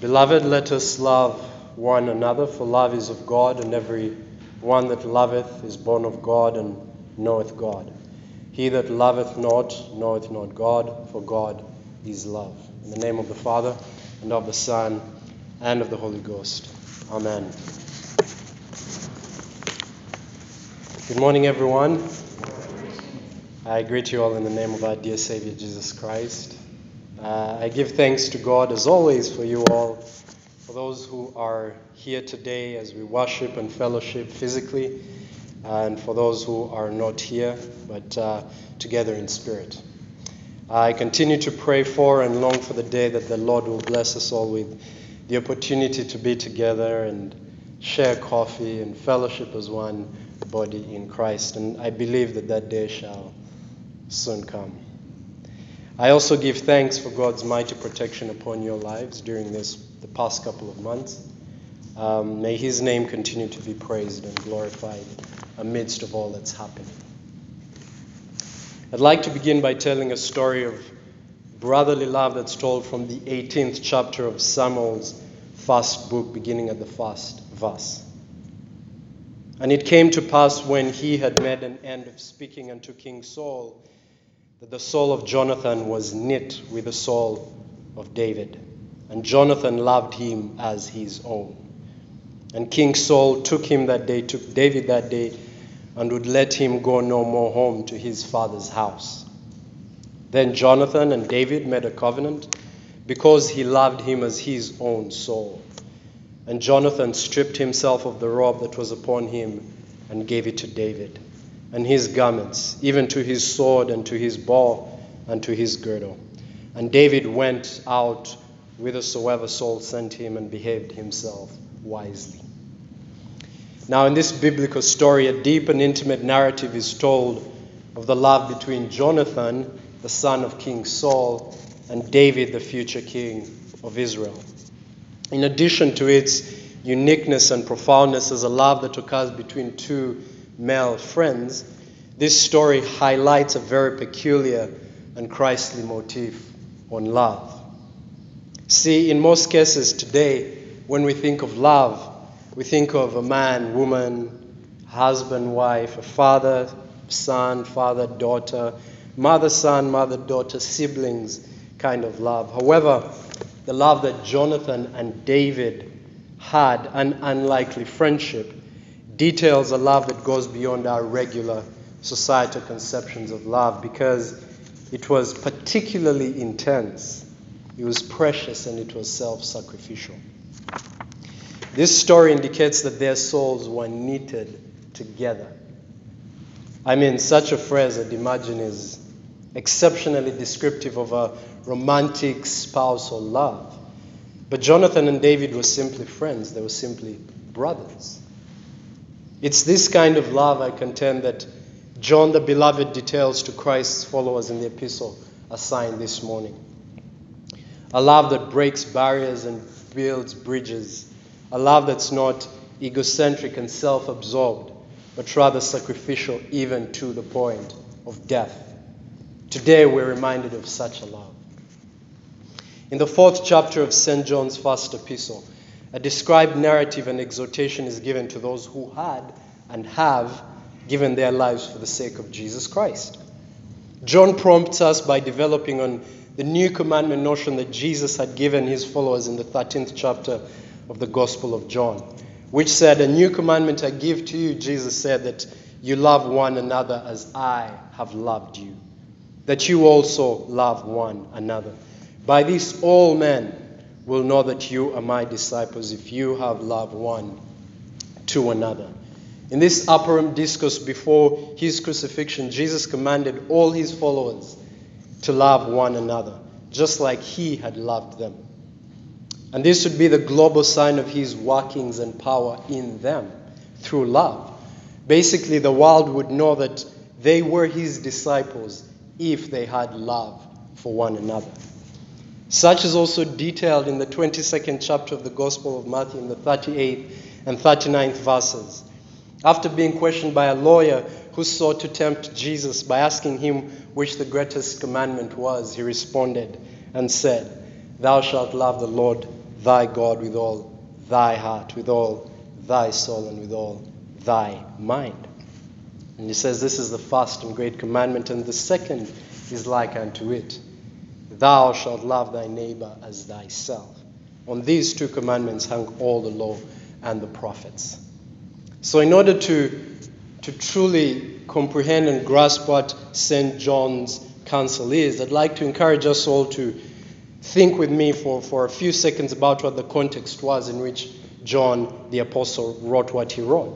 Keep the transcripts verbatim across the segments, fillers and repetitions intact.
Beloved, let us love one another, for love is of God, and every one that loveth is born of God and knoweth God. He that loveth not knoweth not God, for God is love. In the name of the Father, and of the Son, and of the Holy Ghost. Amen. Good morning, everyone. I greet you all in the name of our dear Savior, Jesus Christ. Uh, I give thanks to God, as always, for you all, for those who are here today as we worship and fellowship physically, and for those who are not here, but uh, together in spirit. I continue to pray for and long for the day that the Lord will bless us all with the opportunity to be together and share coffee and fellowship as one body in Christ. And I believe that that day shall soon come. I also give thanks for God's mighty protection upon your lives during this the past couple of months. Um, may His name continue to be praised and glorified amidst of all that's happening. I'd like to begin by telling a story of brotherly love that's told from the eighteenth chapter of Samuel's first book, beginning at the first verse. And it came to pass, when he had made an end of speaking unto King Saul, that the soul of Jonathan was knit with the soul of David, and Jonathan loved him as his own. And King Saul took him that day, took David that day, and would let him go no more home to his father's house. Then Jonathan and David made a covenant, because he loved him as his own soul. And Jonathan stripped himself of the robe that was upon him and gave it to David, and his garments, even to his sword and to his bow and to his girdle. And David went out whithersoever Saul sent him, and behaved himself wisely. Now, in this biblical story, a deep and intimate narrative is told of the love between Jonathan, the son of King Saul, and David, the future king of Israel. In addition to its uniqueness and profoundness as a love that occurs between two male friends, this story highlights a very peculiar and Christly motif on love. See, in most cases today, when we think of love, we think of a man, woman, husband, wife, a father, son, father, daughter, mother, son, mother, daughter, siblings kind of love. However, the love that Jonathan and David had, an unlikely friendship, details a love that goes beyond our regular societal conceptions of love, because it was particularly intense, it was precious, and it was self-sacrificial. This story indicates that their souls were knitted together. I mean, such a phrase, I'd imagine, is exceptionally descriptive of a romantic spousal love. But Jonathan and David were simply friends. They were simply brothers. It's this kind of love, I contend, that John the Beloved details to Christ's followers in the epistle assigned this morning. A love that breaks barriers and builds bridges. A love that's not egocentric and self-absorbed, but rather sacrificial, even to the point of death. Today we're reminded of such a love. In the fourth chapter of Saint John's first epistle, a described narrative and exhortation is given to those who had and have given their lives for the sake of Jesus Christ. John prompts us by developing on the new commandment notion that Jesus had given his followers in the thirteenth chapter of the Gospel of John, which said, "A new commandment I give to you," Jesus said, "that you love one another as I have loved you, that you also love one another. By this all men will know that you are my disciples, if you have love one to another." In this upper room discourse before his crucifixion, Jesus commanded all his followers to love one another, just like he had loved them. And this would be the global sign of his workings and power in them through love. Basically, the world would know that they were his disciples if they had love for one another. Such is also detailed in the twenty-second chapter of the Gospel of Matthew, in the thirty-eighth and thirty-ninth verses. After being questioned by a lawyer who sought to tempt Jesus by asking him which the greatest commandment was, he responded and said, "Thou shalt love the Lord thy God with all thy heart, with all thy soul, and with all thy mind. And he says this is the first and great commandment, and the second is like unto it. Thou shalt love thy neighbor as thyself. On these two commandments hang all the law and the prophets. So in order to, to truly comprehend and grasp what Saint John's counsel is, I'd like to encourage us all to think with me for, for a few seconds about what the context was in which John the Apostle wrote what he wrote.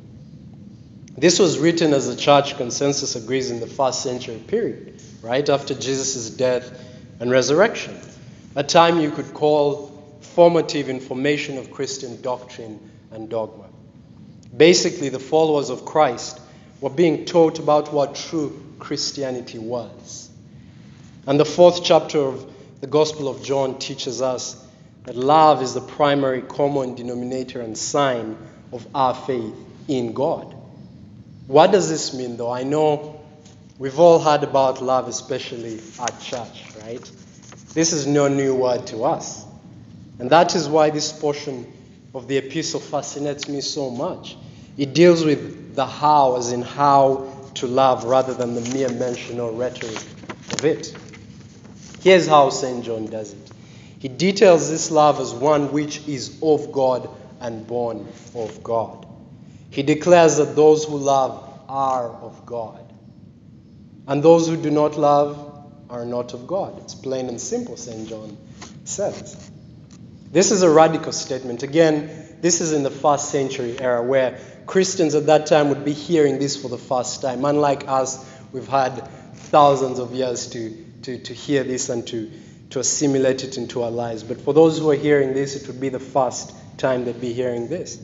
This was written, as the church consensus agrees, in the first century period, right after Jesus' death and resurrection, a time you could call formative information of Christian doctrine and dogma. Basically, the followers of Christ were being taught about what true Christianity was. And the fourth chapter of the Gospel of John teaches us that love is the primary common denominator and sign of our faith in God. What does this mean, though? I know we've all heard about love, especially at church, right? This is no new word to us. And that is why this portion of the epistle fascinates me so much. It deals with the how, as in how to love, rather than the mere mention or rhetoric of it. Here's how Saint John does it. He details this love as one which is of God and born of God. He declares that those who love are of God, and those who do not love are not of God. It's plain and simple, Saint John says. This is a radical statement. Again, this is in the first century era, where Christians at that time would be hearing this for the first time. Unlike us, we've had thousands of years to, to, to hear this and to, to assimilate it into our lives. But for those who are hearing this, it would be the first time they'd be hearing this.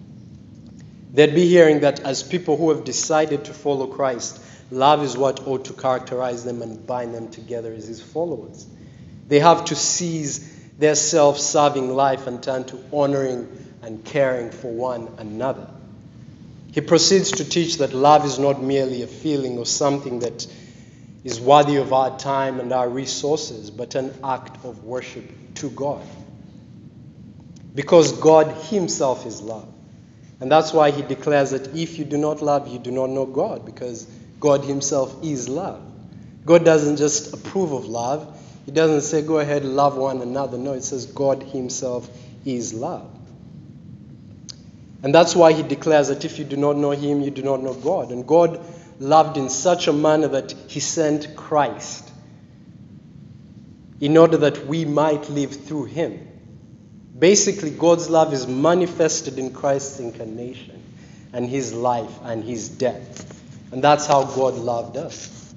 They'd be hearing that as people who have decided to follow Christ, love is what ought to characterize them and bind them together as his followers. They have to seize their self-serving life and turn to honoring and caring for one another. He proceeds to teach that love is not merely a feeling or something that is worthy of our time and our resources, but an act of worship to God. Because God himself is love. And that's why he declares that if you do not love, you do not know God, because God himself is love. God doesn't just approve of love. He doesn't say, go ahead, love one another. No, it says God himself is love. And that's why he declares that if you do not know him, you do not know God. And God loved in such a manner that he sent Christ in order that we might live through him. Basically, God's love is manifested in Christ's incarnation and his life and his death. And that's how God loved us.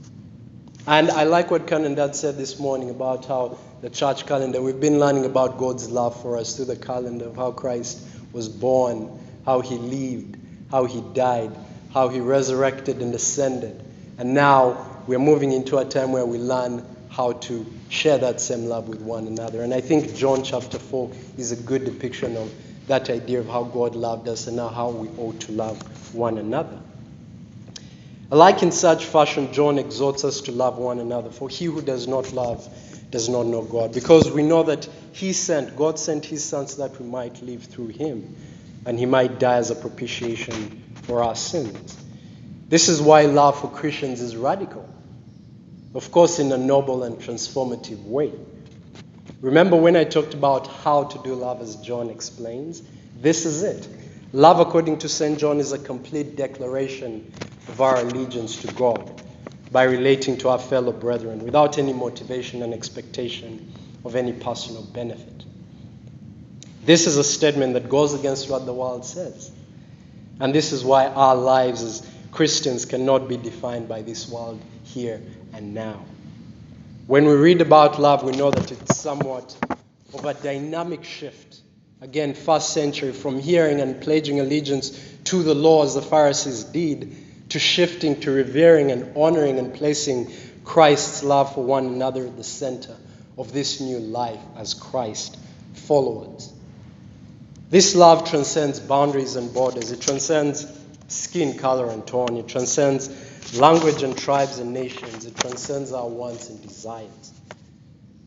And I like what Ken and Dad said this morning about how the church calendar, we've been learning about God's love for us through the calendar of how Christ was born, how he lived, how he died, how he resurrected and ascended. And now we're moving into a time where we learn how to share that same love with one another. And I think John chapter four is a good depiction of that idea of how God loved us and now how we ought to love one another. Like in such fashion, John exhorts us to love one another. For he who does not love does not know God. Because we know that he sent, God sent his son so that we might live through him. And he might die as a propitiation for our sins. This is why love for Christians is radical. Of course, in a noble and transformative way. Remember when I talked about how to do love, as John explains? This is it. Love, according to Saint John, is a complete declaration of our allegiance to God by relating to our fellow brethren without any motivation and expectation of any personal benefit. This is a statement that goes against what the world says. And this is why our lives as Christians cannot be defined by this world here and now. When we read about love, we know that it's somewhat of a dynamic shift. Again, first century, from hearing and pledging allegiance to the law as the Pharisees did, to shifting to revering and honoring and placing Christ's love for one another at the center of this new life as Christ followers. This love transcends boundaries and borders. It transcends skin color and tone. It transcends language and tribes and nations. It transcends our wants and desires.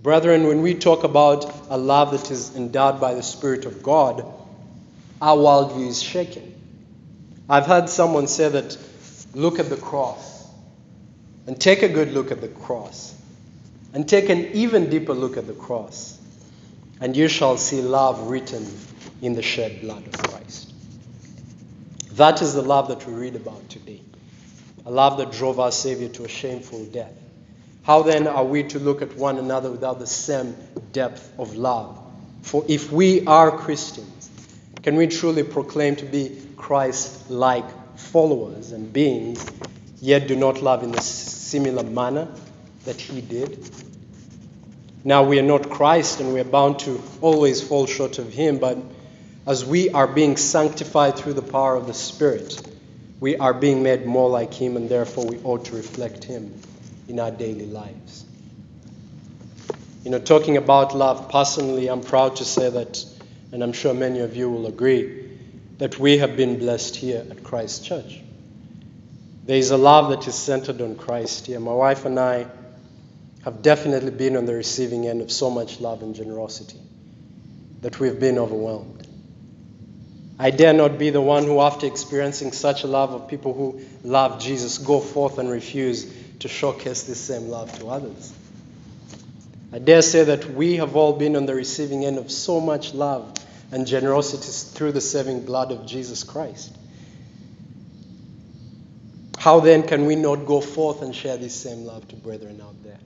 Brethren, when we talk about a love that is endowed by the Spirit of God, our worldview is shaken. I've heard someone say that, look at the cross, and take a good look at the cross, and take an even deeper look at the cross, and you shall see love written in the shed blood of Christ. That is the love that we read about today, a love that drove our Savior to a shameful death. How then are we to look at one another without the same depth of love? For if we are Christians, can we truly proclaim to be Christ-like followers and beings, yet do not love in the similar manner that he did? Now we are not Christ, and we are bound to always fall short of him, but as we are being sanctified through the power of the Spirit, we are being made more like him, and therefore we ought to reflect him in our daily lives. You know, talking about love, personally, I'm proud to say that, and I'm sure many of you will agree, that we have been blessed here at Christ Church. There is a love that is centered on Christ here. My wife and I have definitely been on the receiving end of so much love and generosity that we've been overwhelmed. I dare not be the one who, after experiencing such a love of people who love Jesus, go forth and refuse to showcase this same love to others. I dare say that we have all been on the receiving end of so much love and generosity through the saving blood of Jesus Christ. How then can we not go forth and share this same love to brethren out there?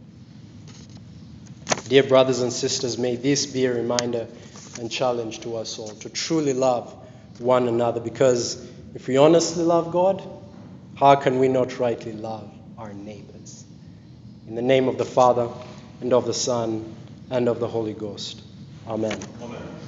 Dear brothers and sisters, may this be a reminder and challenge to us all to truly love one another, because if we honestly love God, how can we not rightly love our neighbors? In the name of the Father, and of the Son, and of the Holy Ghost. Amen. Amen.